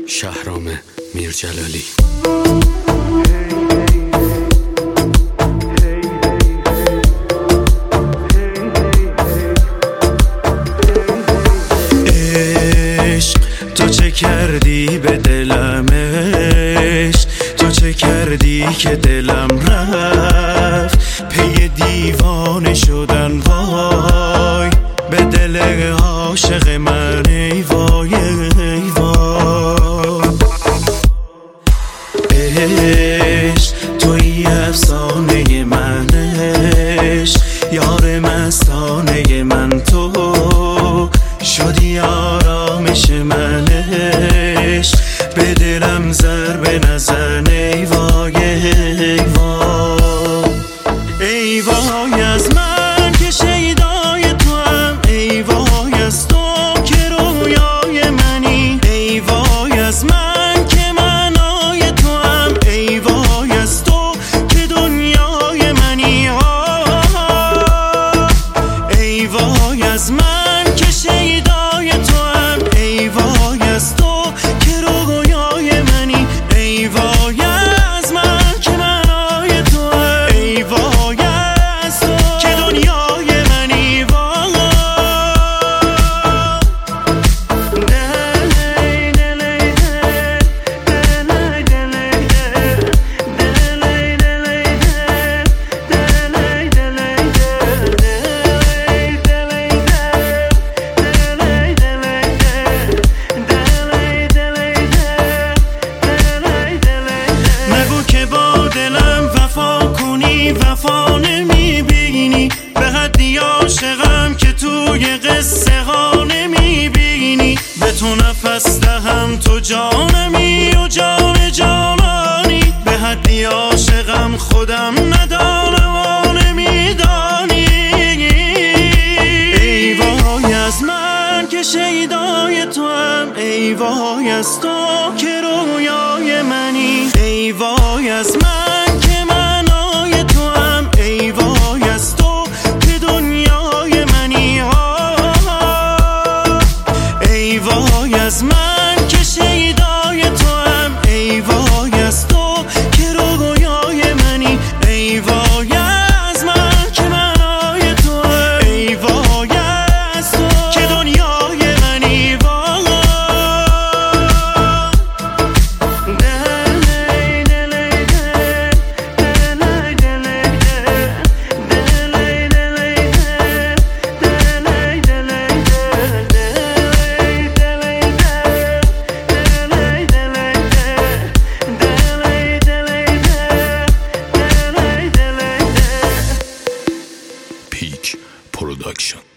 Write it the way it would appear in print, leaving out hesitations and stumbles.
شهرام میرجلالی. عشق تو چه کردی به دلم، عشق تو چه کردی که دلم رفت پی دیوانه شدن. وای به دل عاشق من، ای وای ای وای. عشق توی افسانه من، عشق یار مستانه من، تو شدی آرامش من. عشق به دلم ضربه نزن، ای وای ای وای. ای وای از من که شیدای تو هم، ای وای از تو که رویای منی، ای وای از من که معنای تو هم، ای وای از تو که دنیای منی. ای وای از من که شیدای تو هم، ای وای از تو که رویای منی، ای وای از من که معنای تو هم، ای وای از تو که دنیای منی. نگو که با دلم وفا کنی، وفا نمیبینی، به حدی عاشقم که توی قصه ها نمیبینی. به تو نفس دهم تو جانمی و جان جانانی، به حدی عاشقم خودم ندانم و نمیدانی. ای وای از من که شیدای تو هم، ای وای از تو که رویای منی، ای وای از من که معنای تو هم، ای وای از تو که دنیای منی. ای وای از من که شیدای تو هم، ای وای از تو که رویای منی، ای وای از من که معنای تو هم، ای وای از تو که دنیای منی. پیک پروداکشن.